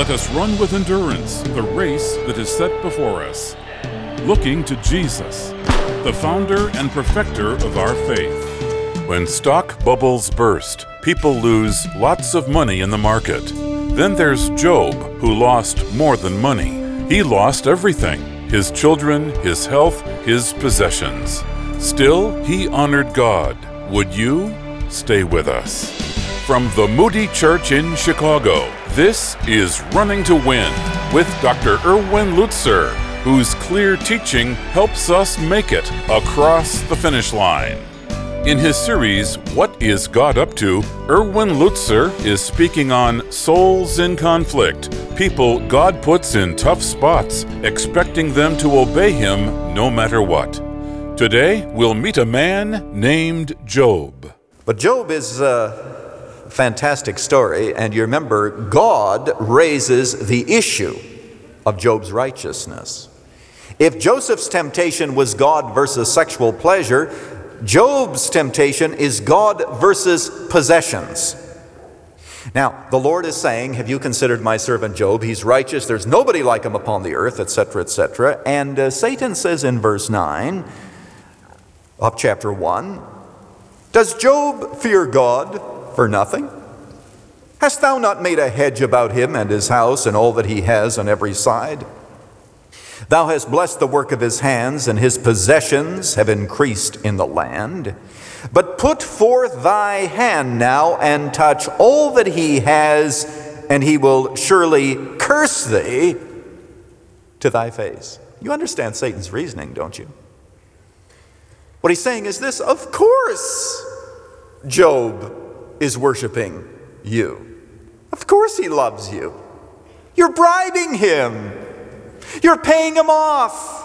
Let us run with endurance the race that is set before us, looking to Jesus, the founder and perfecter of our faith. When stock bubbles burst, people lose lots of money in the market. Then there's Job, who lost more than money. He lost everything: his children, his health, his possessions. Still, he honored God. Would you? Stay with us. From the Moody Church in Chicago, this is Running to Win with Dr. Erwin Lutzer, whose clear teaching helps us make it across the finish line. In his series, What is God Up To?, Erwin Lutzer is speaking on souls in conflict, people God puts in tough spots, expecting them to obey Him no matter what. Today, we'll meet a man named Job. But Job is a fantastic story, and you remember, God raises the issue of Job's righteousness. If Joseph's temptation was God versus sexual pleasure, Job's temptation is God versus possessions. Now, the Lord is saying, have you considered my servant Job? He's righteous. There's nobody like him upon the earth, etc., etc. And Satan says in verse 9 of chapter 1, does Job fear God for nothing? Hast thou not made a hedge about him and his house and all that he has on every side? Thou hast blessed the work of his hands, and his possessions have increased in the land. But put forth thy hand now, and touch all that he has, and he will surely curse thee to thy face. You understand Satan's reasoning, don't you? What he's saying is this: of course Job is worshiping you. Of course he loves you. You're bribing him. You're paying him off.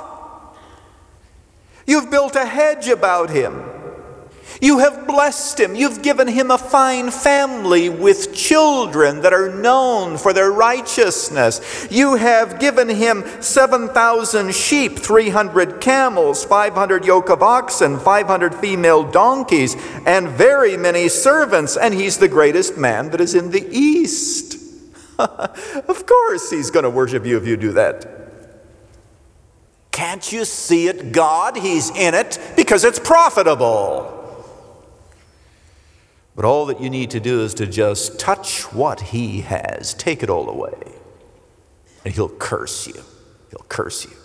You've built a hedge about him. You have blessed him. You've given him a fine family with children that are known for their righteousness. You have given him 7,000 sheep, 300 camels, 500 yoke of oxen, 500 female donkeys, and very many servants, and he's the greatest man that is in the East. Of course he's going to worship you if you do that. Can't you see it, God? He's in it because it's profitable. But all that you need to do is to just touch what he has. Take it all away. And he'll curse you. He'll curse you.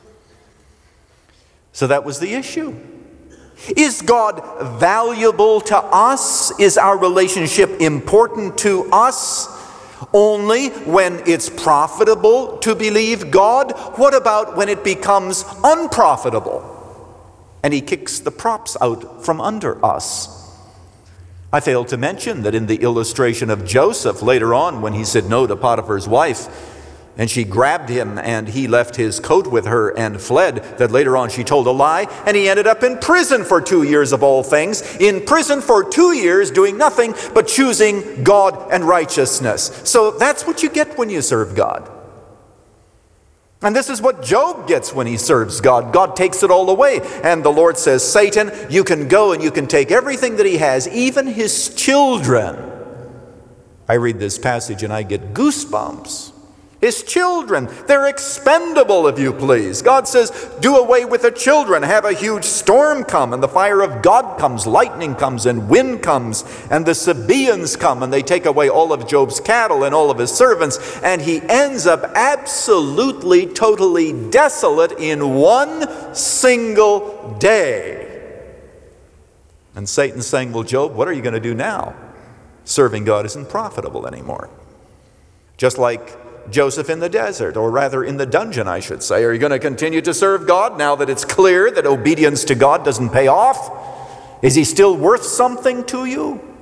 So that was the issue. Is God valuable to us? Is our relationship important to us? Only when it's profitable to believe God? What about when it becomes unprofitable and he kicks the props out from under us? I failed to mention that in the illustration of Joseph later on, when he said no to Potiphar's wife and she grabbed him and he left his coat with her and fled, that later on she told a lie and he ended up in prison for 2 years of all things. In prison for 2 years doing nothing but choosing God and righteousness. So that's what you get when you serve God. And this is what Job gets when he serves God. God takes it all away. And the Lord says, Satan, you can go and you can take everything that he has, even his children. I read this passage and I get goosebumps. His children, they're expendable, if you please. God says, do away with the children. Have a huge storm come, and the fire of God comes, lightning comes, and wind comes, and the Sabaeans come, and they take away all of Job's cattle and all of his servants, and he ends up absolutely, totally desolate in one single day. And Satan's saying, well, Job, what are you going to do now? Serving God isn't profitable anymore. Just like Joseph in the desert, or rather in the dungeon, I should say. Are you going to continue to serve God now that it's clear that obedience to God doesn't pay off? Is he still worth something to you?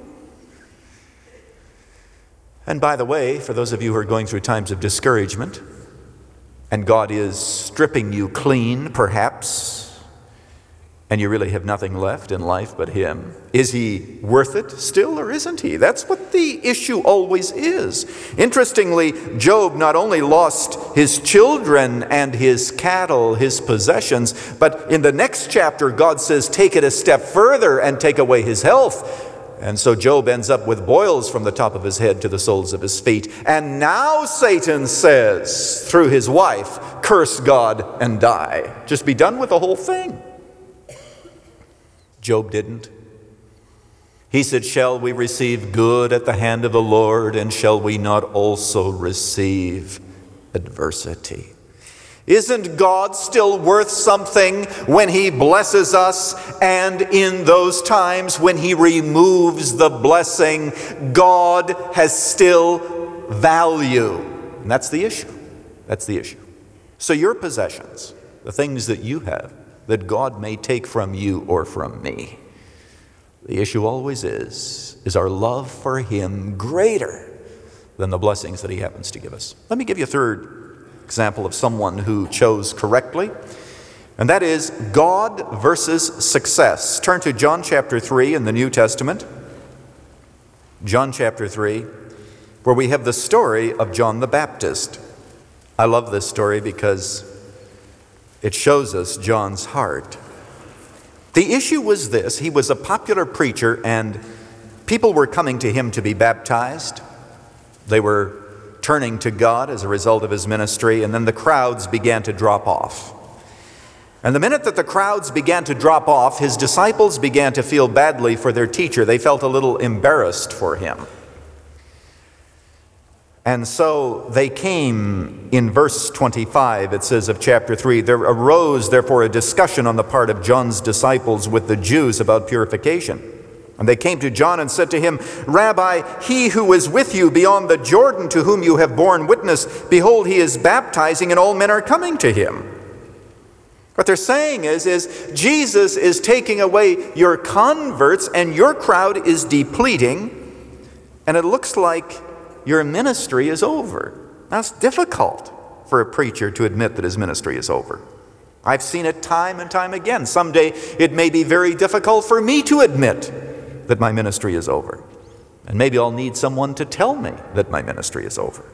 And by the way, for those of you who are going through times of discouragement, and God is stripping you clean, perhaps, and you really have nothing left in life but him, is he worth it still, or isn't he? That's what the issue always is. Interestingly, Job not only lost his children and his cattle, his possessions, but in the next chapter, God says, take it a step further and take away his health. And so Job ends up with boils from the top of his head to the soles of his feet. And now Satan says, through his wife, curse God and die. Just be done with the whole thing. Job didn't. He said, shall we receive good at the hand of the Lord, and shall we not also receive adversity? Isn't God still worth something when he blesses us, and in those times when he removes the blessing, God has still value? And that's the issue. That's the issue. So your possessions, the things that you have, that God may take from you or from me, the issue always is our love for him greater than the blessings that he happens to give us? Let me give you a third example of someone who chose correctly, and that is God versus success. Turn to John chapter 3 in the New Testament. John chapter 3, where we have the story of John the Baptist. I love this story because it shows us John's heart. The issue was this: he was a popular preacher, and people were coming to him to be baptized. They were turning to God as a result of his ministry, and then the crowds began to drop off. And the minute that the crowds began to drop off, his disciples began to feel badly for their teacher. They felt a little embarrassed for him. And so they came, in verse 25, it says of chapter 3, there arose therefore a discussion on the part of John's disciples with the Jews about purification. And they came to John and said to him, Rabbi, he who is with you beyond the Jordan, to whom you have borne witness, behold, he is baptizing, and all men are coming to him. What they're saying is Jesus is taking away your converts, and your crowd is depleting, and it looks like your ministry is over. Now, it's difficult for a preacher to admit that his ministry is over. I've seen it time and time again. Someday it may be very difficult for me to admit that my ministry is over. And maybe I'll need someone to tell me that my ministry is over.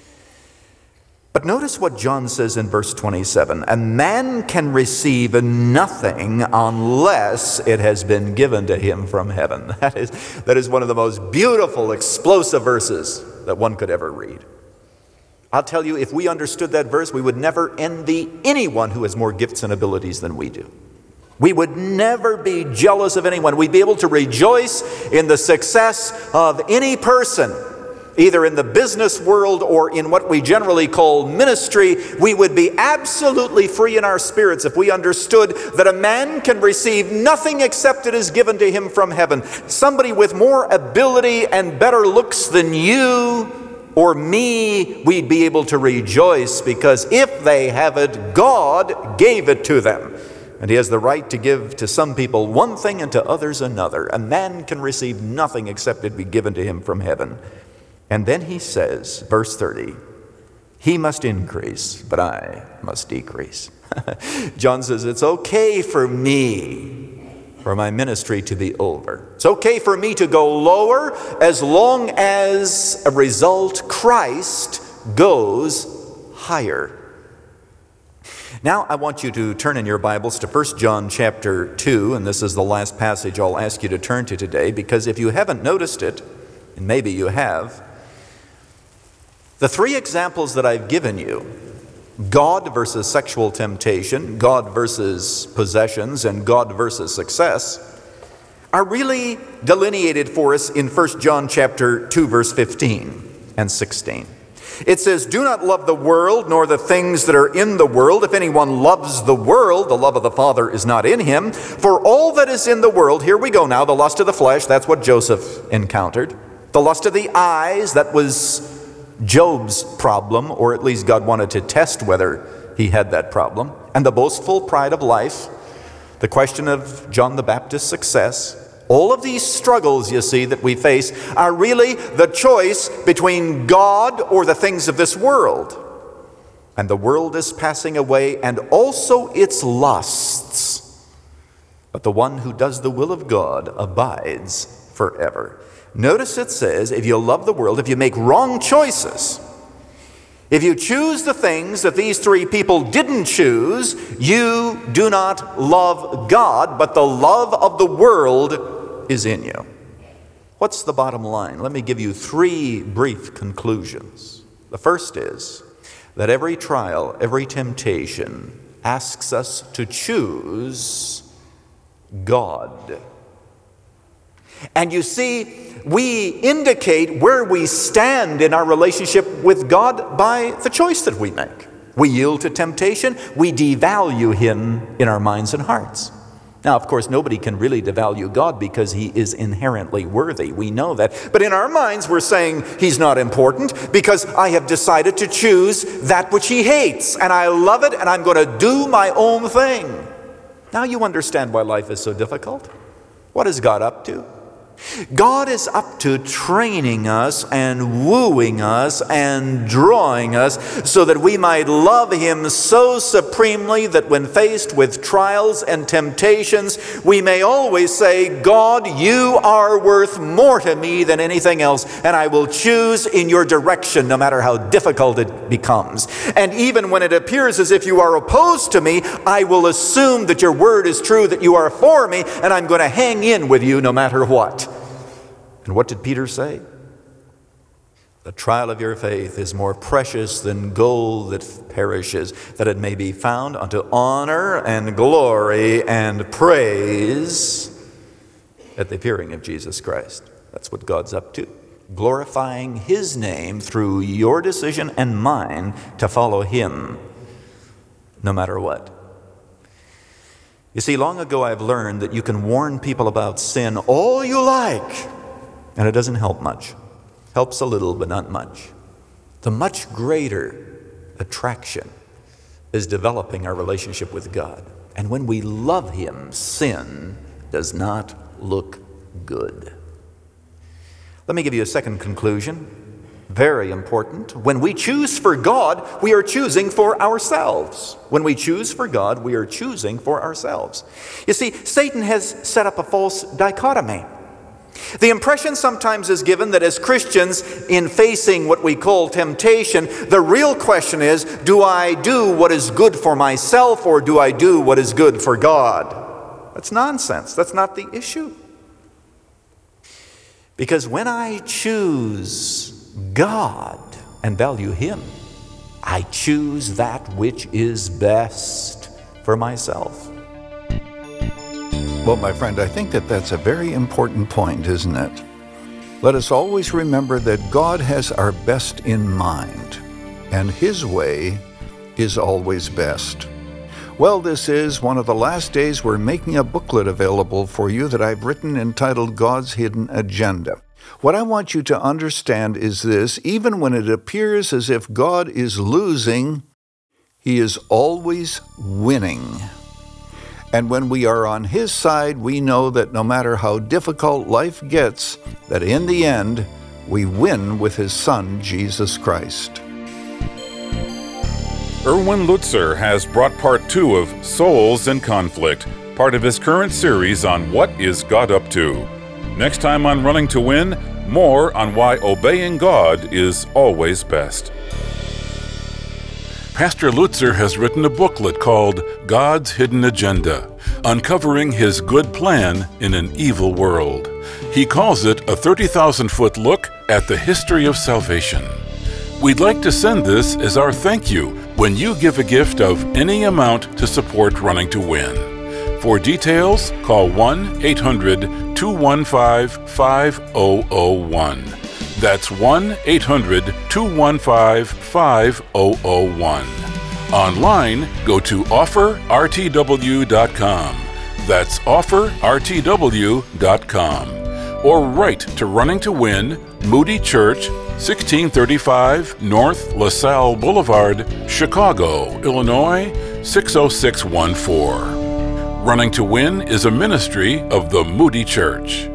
But notice what John says in verse 27. A man can receive nothing unless it has been given to him from heaven. That is one of the most beautiful, explosive verses that one could ever read. I'll tell you, if we understood that verse, we would never envy anyone who has more gifts and abilities than we do. We would never be jealous of anyone. We'd be able to rejoice in the success of any person, either in the business world or in what we generally call ministry. We would be absolutely free in our spirits if we understood that a man can receive nothing except it is given to him from heaven. Somebody with more ability and better looks than you or me, we'd be able to rejoice, because if they have it, God gave it to them. And he has the right to give to some people one thing and to others another. A man can receive nothing except it be given to him from heaven. And then he says, verse 30, he must increase, but I must decrease. John says, it's okay for me, for my ministry to be over. It's okay for me to go lower as long as a result Christ goes higher. Now I want you to turn in your Bibles to 1 John chapter 2, and this is the last passage I'll ask you to turn to today, because if you haven't noticed it, and maybe you have, the three examples that I've given you, God versus sexual temptation, God versus possessions, and God versus success, are really delineated for us in 1 John chapter 2, verse 15 and 16. It says, do not love the world, nor the things that are in the world. If anyone loves the world, the love of the Father is not in him. For all that is in the world, here we go now, the lust of the flesh, that's what Joseph encountered. The lust of the eyes, that was Job's problem, or at least God wanted to test whether he had that problem. And the boastful pride of life, the question of John the Baptist's success. All of these struggles, you see, that we face are really the choice between God or the things of this world. And the world is passing away, and also its lusts. But the one who does the will of God abides forever. Notice it says, if you love the world, if you make wrong choices, if you choose the things that these three people didn't choose, you do not love God, but the love of the world is in you. What's the bottom line? Let me give you 3 brief conclusions. The first is that every trial, every temptation asks us to choose God. And you see, we indicate where we stand in our relationship with God by the choice that we make. We yield to temptation, we devalue Him in our minds and hearts. Now, of course, nobody can really devalue God because He is inherently worthy. We know that. But in our minds, we're saying He's not important because I have decided to choose that which He hates. And I love it, and I'm going to do my own thing. Now you understand why life is so difficult. What is God up to? God is up to training us and wooing us and drawing us so that we might love Him so supremely that when faced with trials and temptations, we may always say, God, you are worth more to me than anything else, and I will choose in your direction no matter how difficult it becomes. And even when it appears as if you are opposed to me, I will assume that your word is true, that you are for me, and I'm going to hang in with you no matter what. And what did Peter say? The trial of your faith is more precious than gold that perishes, that it may be found unto honor and glory and praise at the appearing of Jesus Christ. That's what God's up to. Glorifying His name through your decision and mine to follow Him, no matter what. You see, long ago I've learned that you can warn people about sin all you like, and it doesn't help much. Helps a little, but not much. The much greater attraction is developing our relationship with God. And when we love Him, sin does not look good. Let me give you a second conclusion. Very important. When we choose for God, we are choosing for ourselves. When we choose for God, we are choosing for ourselves. You see, Satan has set up a false dichotomy. The impression sometimes is given that as Christians, in facing what we call temptation, the real question is, do I do what is good for myself or do I do what is good for God? That's nonsense. That's not the issue. Because when I choose God and value Him, I choose that which is best for myself. Well, my friend, I think that's a very important point, isn't it? Let us always remember that God has our best in mind, and His way is always best. Well, this is one of the last days we're making a booklet available for you that I've written entitled God's Hidden Agenda. What I want you to understand is this: even when it appears as if God is losing, He is always winning. And when we are on His side, we know that no matter how difficult life gets, that in the end, we win with His Son, Jesus Christ. Erwin Lutzer has brought part 2 of Souls in Conflict, part of his current series on What is God Up To? Next time on Running to Win, more on why obeying God is always best. Pastor Lutzer has written a booklet called God's Hidden Agenda, uncovering His good plan in an evil world. He calls it a 30,000-foot look at the history of salvation. We'd like to send this as our thank you when you give a gift of any amount to support Running to Win. For details, call 1-800-215-5001. That's 1-800-215-5001. Online, go to offerrtw.com. That's offerrtw.com. Or write to Running to Win, Moody Church, 1635 North LaSalle Boulevard, Chicago, Illinois, 60614. Running to Win is a ministry of the Moody Church.